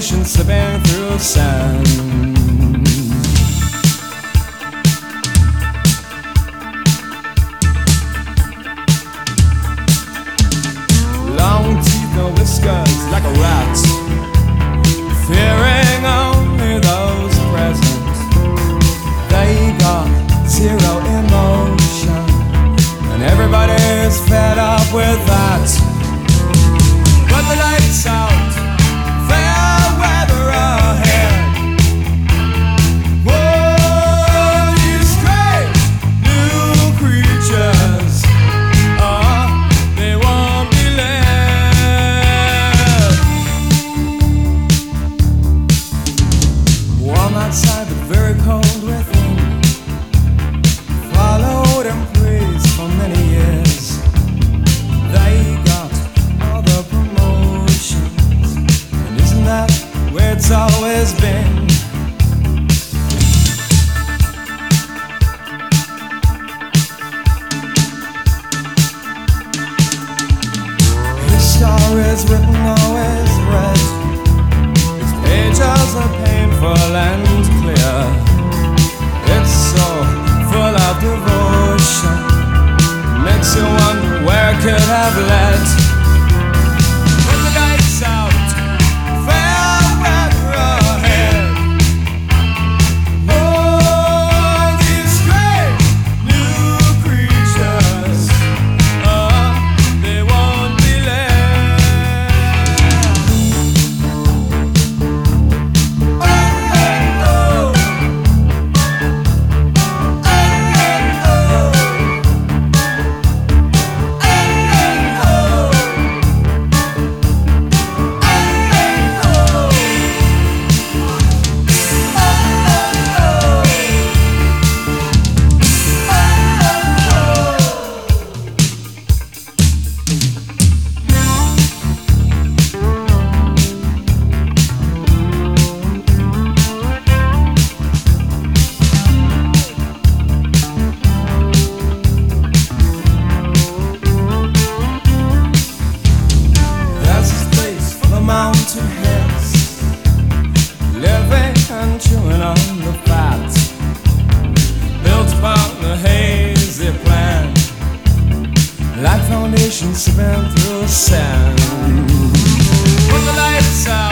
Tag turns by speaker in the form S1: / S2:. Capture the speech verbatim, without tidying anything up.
S1: foundation slipping through sand. Long teeth, no whiskers, like a rat, fearing only those present. They got zero emotion, and everybody's fed up with that. But the lights out, fair weather ahead. Whoa, these strange new creatures, oh, they won't be led. Warm outside but very cold within, followed and praised for many years. They got all the promotions, and isn't that where it's always been? History is written, always read. Its pages are painful and clear. It's so full of devotion, makes you wonder where it could have led. With the lights out, fair weather ahead. Oh, these strange new creatures, oh, they won't be led. Oh, oh, oh. Mountain heads, living and chewing on the fat, built upon the hazy plan, like foundations slipping through sand. Put the lights out.